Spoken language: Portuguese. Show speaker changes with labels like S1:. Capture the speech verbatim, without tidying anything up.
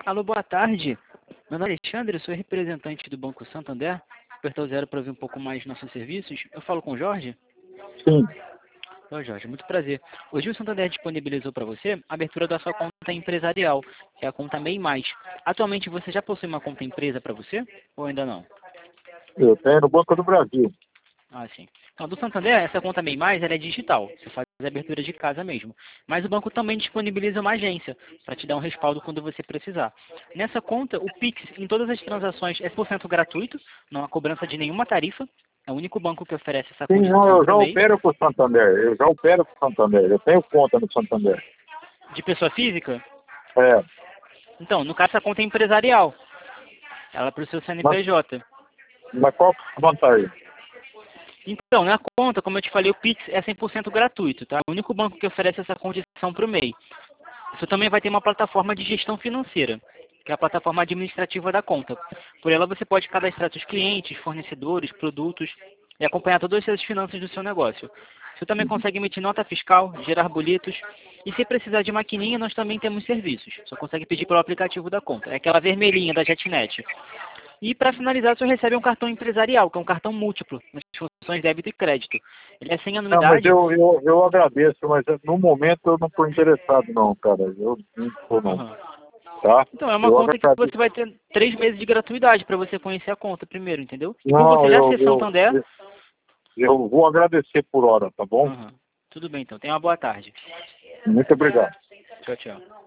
S1: Alô, boa tarde. Meu nome é Alexandre, sou representante do Banco Santander. Apertou zero para ouvir um pouco mais de nossos serviços. Eu falo com o Jorge?
S2: Sim.
S1: Oi, Jorge, muito prazer. Hoje o Santander disponibilizou para você a abertura da sua conta empresarial, que é a conta MEI Mais. Atualmente você já possui uma conta empresa para você ou ainda não?
S2: Eu tenho no Banco do Brasil.
S1: Ah, sim. Então, do Santander, essa conta MEI Mais, ela é digital. Você faz a abertura de casa mesmo. Mas o banco também disponibiliza uma agência para te dar um respaldo quando você precisar. Nessa conta, o Pix em todas as transações é cem por cento gratuito, não há cobrança de nenhuma tarifa. É o único banco que oferece essa
S2: Sim, não,
S1: condição
S2: eu
S1: para
S2: já
S1: o MEI.
S2: opero com o Santander. Eu já opero com o Santander. Eu tenho conta no Santander.
S1: De pessoa física?
S2: É.
S1: Então, no caso, essa conta é empresarial. Ela é para o seu
S2: Mas,
S1: C N P J.
S2: mas qual que é a vantagem?
S1: Então, na conta, como eu te falei, o Pix é cem por cento gratuito, tá? O único banco que oferece essa condição para o MEI. Você também vai ter uma plataforma de gestão financeira, que é a plataforma administrativa da conta. Por ela você pode cadastrar seus clientes, fornecedores, produtos e acompanhar todas as finanças do seu negócio. Você também consegue emitir nota fiscal, gerar boletos e se precisar de maquininha, nós também temos serviços. Só consegue pedir pelo aplicativo da conta. É aquela vermelhinha da JetNet. E para finalizar, você recebe um cartão empresarial, que é um cartão múltiplo, nas funções débito e crédito. Ele é sem
S2: Não, mas
S1: anuidade.
S2: eu, eu, eu agradeço, mas no momento eu não estou interessado não, cara. Eu não estou não.
S1: Aham.
S2: Tá?
S1: Então, é uma
S2: Eu
S1: conta que
S2: agradeço.
S1: você vai ter três meses de gratuidade para você conhecer a conta primeiro, entendeu? E por
S2: Não,
S1: você já
S2: eu,
S1: ser
S2: eu,
S1: Santander...
S2: eu, eu vou agradecer por hora, tá bom?
S1: Aham. Tudo bem, então. Tenha uma boa tarde.
S2: Muito obrigado.
S1: Tchau, tchau.